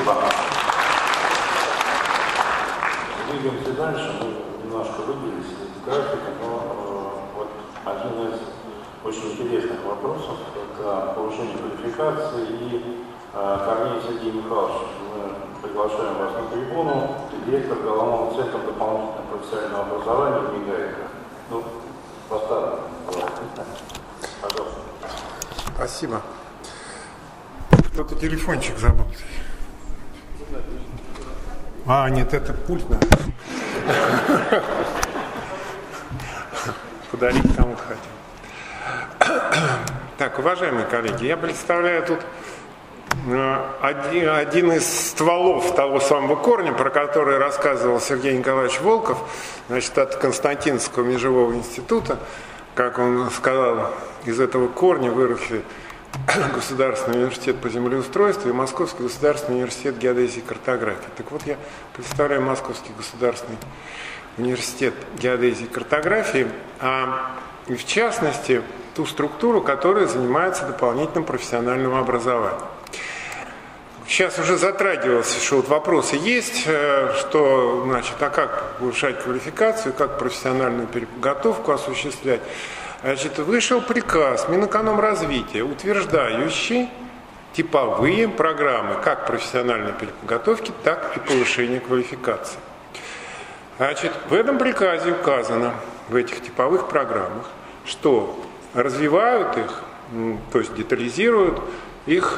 Спасибо. Двигаемся дальше. Мы немножко выбились из графика, но вот один из очень интересных вопросов – это повышение квалификации. И Корней Сергей Михайлович, мы приглашаем вас на трибуну, директор Головного центра дополнительного профессионального образования в МИГАЭКО. Ну, поставлю. Пожалуйста. Спасибо. Кто-то телефончик забыл. А, нет, это пульт надо. Подарить кому-то хотел. Так, уважаемые коллеги, я представляю тут один из стволов того самого корня, про который рассказывал Сергей Николаевич Волков, значит, от Константинского межевого института. Как он сказал, из этого корня выросли Государственный университет по землеустройству и Московский государственный университет геодезии и картографии. Так вот, я представляю Московский государственный университет геодезии и картографии, и в частности ту структуру, которая занимается дополнительным профессиональным образованием. Сейчас уже затрагивался, что вот вопросы есть, что, значит, а как повышать квалификацию, как профессиональную переподготовку осуществлять. Значит, вышел приказ Минэкономразвития, утверждающий типовые программы как профессиональной переподготовки, так и повышения квалификации. Значит, в этом приказе указано, в этих типовых программах, что развивают их, то есть детализируют их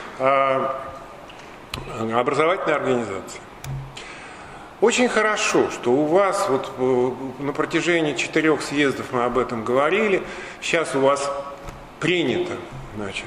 образовательные организации. Очень хорошо, что у вас вот на протяжении 4 съездов мы об этом говорили, сейчас у вас принято, значит,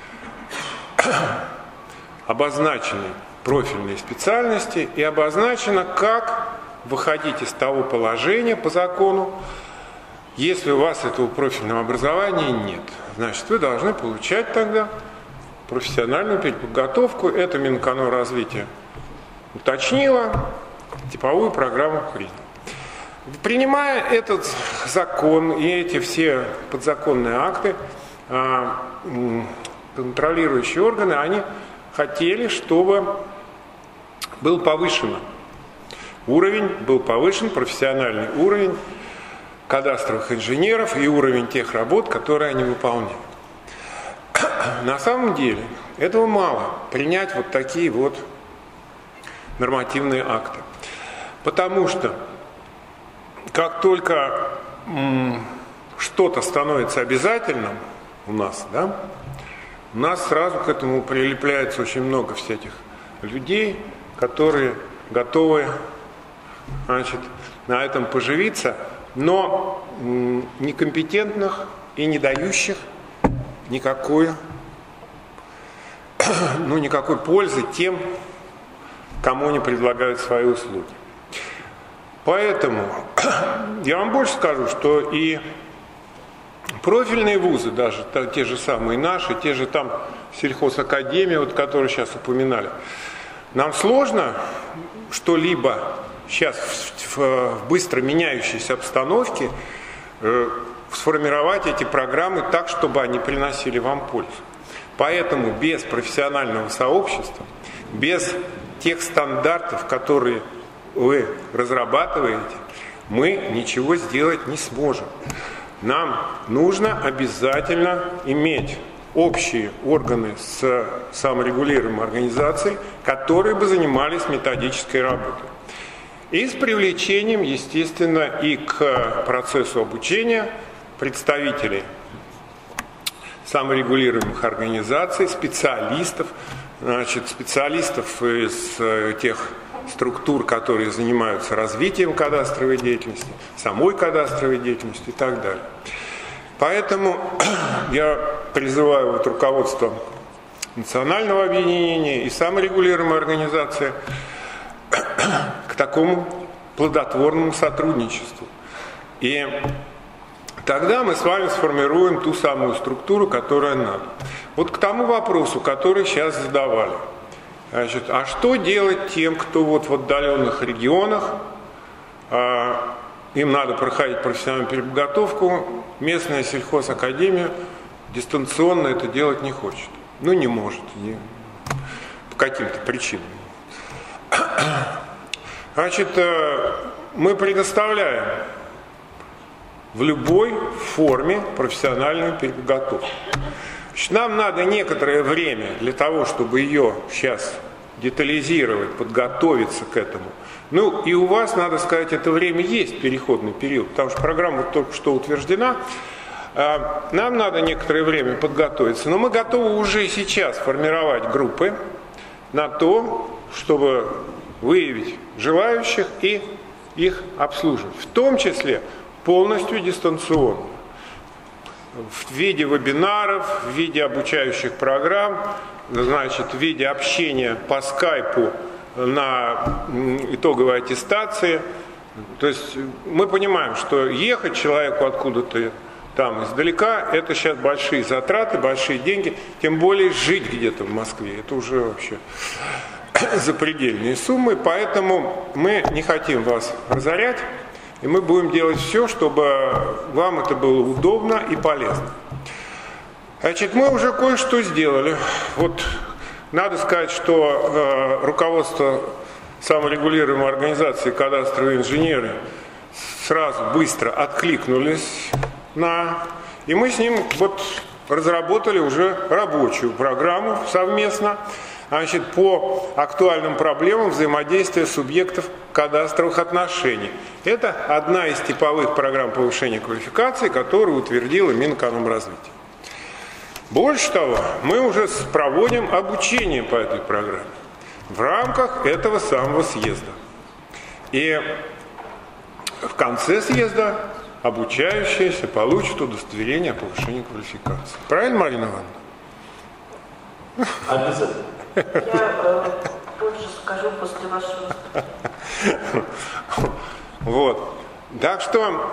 обозначены профильные специальности и обозначено, как выходить из того положения по закону, если у вас этого профильного образования нет. Значит, вы должны получать тогда профессиональную переподготовку. Это Минэкономразвитие уточнило, типовую программу принял. Принимая этот закон и эти все подзаконные акты, контролирующие органы, они хотели, чтобы был повышен уровень, был повышен профессиональный уровень кадастровых инженеров и уровень тех работ, которые они выполняют. На самом деле этого мало, принять вот такие вот нормативные акты. Потому что как только что-то становится обязательным у нас, да, у нас сразу к этому прилепляется очень много всяких людей, которые готовы, значит, на этом поживиться, но некомпетентных и не дающих никакой пользы тем, кому они предлагают свои услуги. Поэтому я вам больше скажу, что и профильные вузы, даже те же самые наши, те же там сельхозакадемии, вот, которые сейчас упоминали, нам сложно что-либо сейчас в быстро меняющейся обстановке сформировать эти программы так, чтобы они приносили вам пользу. Поэтому без профессионального сообщества, без тех стандартов, которые вы разрабатываете, мы ничего сделать не сможем. Нам нужно обязательно иметь общие органы с саморегулируемой организацией, которые бы занимались методической работой. И с привлечением, естественно, и к процессу обучения представителей саморегулируемых организаций, специалистов, значит, специалистов из тех структур, которые занимаются развитием кадастровой деятельности, самой кадастровой деятельности и так далее. Поэтому я призываю вот руководство национального объединения и саморегулируемой организации к такому плодотворному сотрудничеству. И тогда мы с вами сформируем ту самую структуру, которая надо. Вот к тому вопросу, который сейчас задавали. Значит, а что делать тем, кто вот в отдаленных регионах, им надо проходить профессиональную переподготовку, местная сельхозакадемия дистанционно это делать не хочет. Ну, не может. По каким-то причинам. Значит, мы предоставляем в любой форме профессиональную подготовку. Значит, нам надо некоторое время для того, чтобы ее сейчас детализировать, подготовиться к этому. Ну и у вас, надо сказать, это время есть, переходный период, потому что программа только что утверждена. Нам надо некоторое время подготовиться, но мы готовы уже сейчас формировать группы на то, чтобы выявить желающих и их обслуживать, в том числе полностью дистанционно, в виде вебинаров, в виде обучающих программ, значит, в виде общения по скайпу на итоговой аттестации. То есть мы понимаем, что ехать человеку откуда-то там издалека, это сейчас большие затраты, большие деньги, тем более жить где-то в Москве, это уже вообще запредельные суммы, поэтому мы не хотим вас разорять, и мы будем делать все, чтобы вам это было удобно и полезно. Значит, мы уже кое-что сделали. Вот надо сказать, что руководство саморегулируемой организации кадастровые инженеры сразу быстро откликнулись и мы с ним вот разработали уже рабочую программу совместно, значит, по актуальным проблемам взаимодействия субъектов кадастровых отношений. Это одна из типовых программ повышения квалификации, которую утвердила Минэкономразвития. Больше того, мы уже проводим обучение по этой программе в рамках этого самого съезда. И в конце съезда обучающиеся получат удостоверение о повышении квалификации. Правильно, Марина Ивановна? Обязательно. Я позже скажу после вашего выступления. Вот. Так что,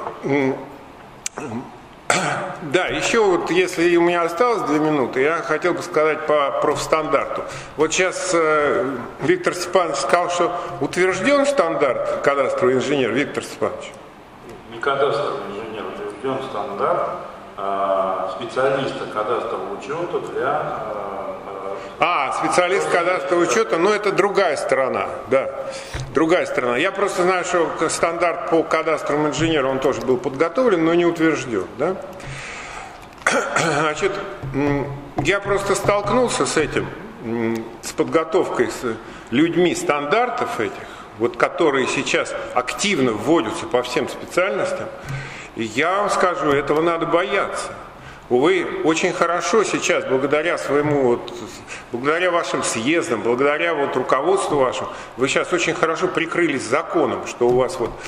да, еще вот, если у меня осталось 2 минуты, я хотел бы сказать по профстандарту. Вот сейчас Виктор Степанович сказал, что утвержден стандарт кадастровый инженер. Виктор Степанович. Не кадастровый инженер, утвержден стандарт специалиста кадастрового учета для... специалист кадастрового учета, но это другая сторона, да, другая сторона. Я просто знаю, что стандарт по кадастровому инженеру, он тоже был подготовлен, но не утвержден, да. Значит, я просто столкнулся с этим, с подготовкой, с людьми стандартов этих, вот которые сейчас активно вводятся по всем специальностям, и я вам скажу, этого надо бояться. Вы очень хорошо сейчас, благодаря вашим съездам, благодаря руководству вашему, вы сейчас очень хорошо прикрылись законом, что у вас вот.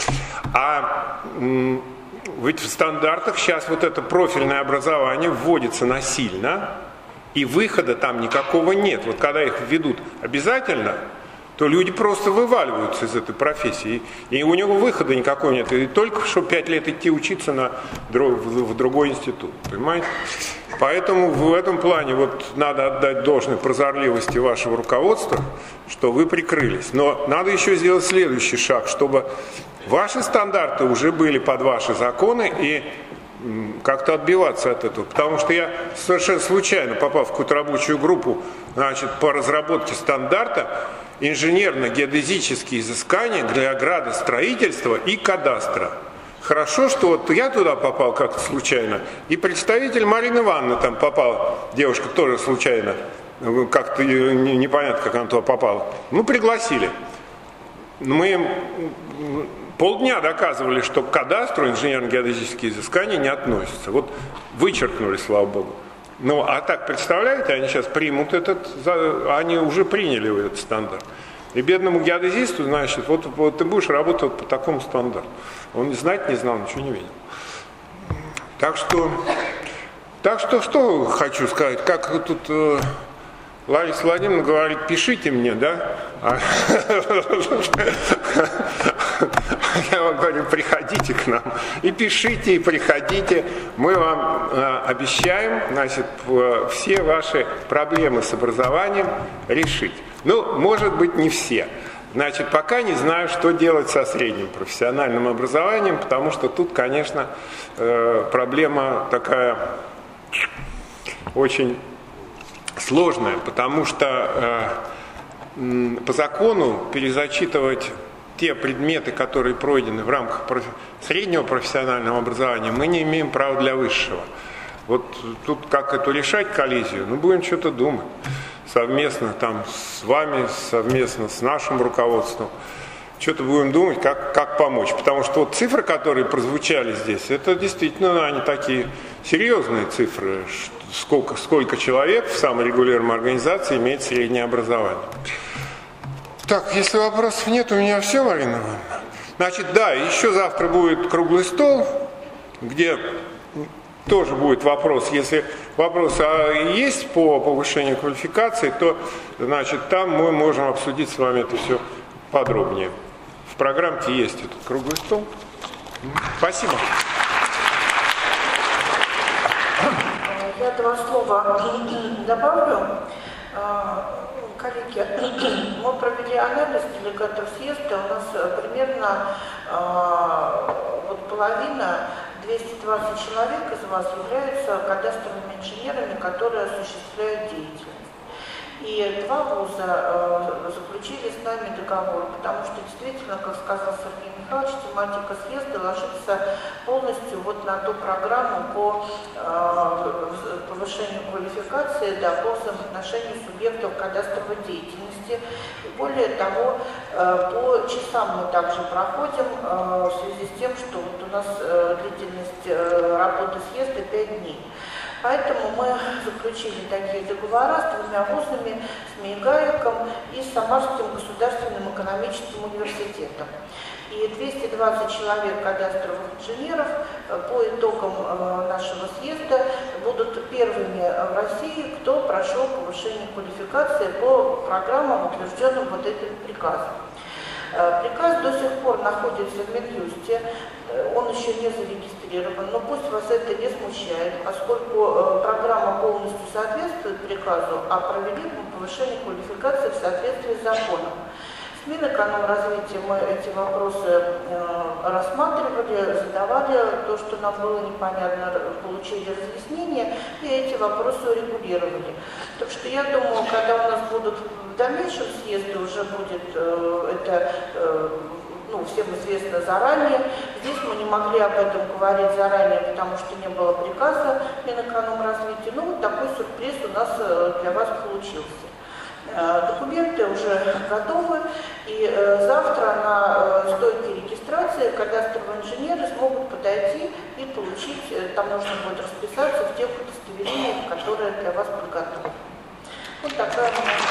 Ведь в стандартах сейчас вот это профильное образование вводится насильно, и выхода там никакого нет. Вот когда их введут обязательно, то люди просто вываливаются из этой профессии, и у него выхода никакого нет. И только что 5 лет идти учиться в другой институт, понимаете? Поэтому в этом плане вот надо отдать должное прозорливости вашего руководства, что вы прикрылись. Но надо еще сделать следующий шаг, чтобы ваши стандарты уже были под ваши законы и как-то отбиваться от этого. Потому что я совершенно случайно попал в какую-то рабочую группу, значит, по разработке стандарта инженерно-геодезические изыскания для градостроительства и кадастра. Хорошо, что вот я туда попал как-то случайно, и представитель Марины Ивановны там попала, девушка тоже случайно, как-то непонятно, как она туда попала. Ну, пригласили. Мы им полдня доказывали, что к кадастру инженерно-геодезические изыскания не относятся. Вот вычеркнули, слава богу. Ну, а так, представляете, они сейчас примут они уже приняли этот стандарт. И бедному геодезисту, значит, вот ты будешь работать по такому стандарту. Он знать не знал, ничего не видел. Так что что хочу сказать, как тут Лариса Владимировна говорит, пишите мне, да? Я вам говорю, приходите к нам. И пишите, и приходите. Мы вам обещаем, значит, все ваши проблемы с образованием решить. Ну, может быть, не все. Значит, пока не знаю, что делать со средним профессиональным образованием, потому что тут, конечно, проблема такая очень сложная, потому что по закону перезачитывать те предметы, которые пройдены в рамках среднего профессионального образования, мы не имеем права для высшего. Вот тут как эту решать коллизию? Ну, будем что-то думать. Совместно там с вами, совместно с нашим руководством. Что-то будем думать, как помочь. Потому что вот цифры, которые прозвучали здесь, это действительно они такие серьезные цифры. Сколько человек в саморегулируемой организации имеет среднее образование. Так, если вопросов нет, у меня все, Марина Ивановна. Значит, да, еще завтра будет круглый стол, где тоже будет вопрос. Если вопрос есть по повышению квалификации, то, значит, там мы можем обсудить с вами это все подробнее. В программке есть этот круглый стол. Спасибо. Я два слова добавлю. Коллеги, мы провели анализ делегатов съезда. У нас примерно вот половина, 220 человек из вас являются кадастровыми инженерами, которые осуществляют деятельность. И два вуза заключили с нами договор, потому что действительно, как сказал Сергей Михайлович, тематика съезда ложится полностью вот на ту программу по повышению квалификации, да, по взаимоотношению субъектов кадастровой деятельности. И более того, по часам мы также проходим в связи с тем, что вот у нас длительность работы съезда 5 дней. Поэтому мы заключили такие договора с двумя вузами, с МИГАИКом и с Самарским государственным экономическим университетом. И 220 человек кадастровых инженеров по итогам нашего съезда будут первыми в России, кто прошел повышение квалификации по программам, утвержденным вот этим приказом. Приказ до сих пор находится в Минюсте, он еще не зарегистрирован, но пусть вас это не смущает, поскольку программа полностью соответствует приказу, а провели повышение квалификации в соответствии с законом. С Минэкономразвития мы эти вопросы рассматривали, задавали то, что нам было непонятно, получили разъяснения, и эти вопросы урегулировали. Так что я думаю, когда у нас будут в дальнейшем съезды, уже будет это всем известно заранее. Здесь мы не могли об этом говорить заранее, потому что не было приказа Минэкономразвития. Ну, вот такой сюрприз у нас для вас получился. Документы уже готовы, и завтра на стойке регистрации кадастровые инженеры смогут подойти и получить, там нужно будет расписаться в тех удостоверениях, которые для вас подготовлены. Вот такая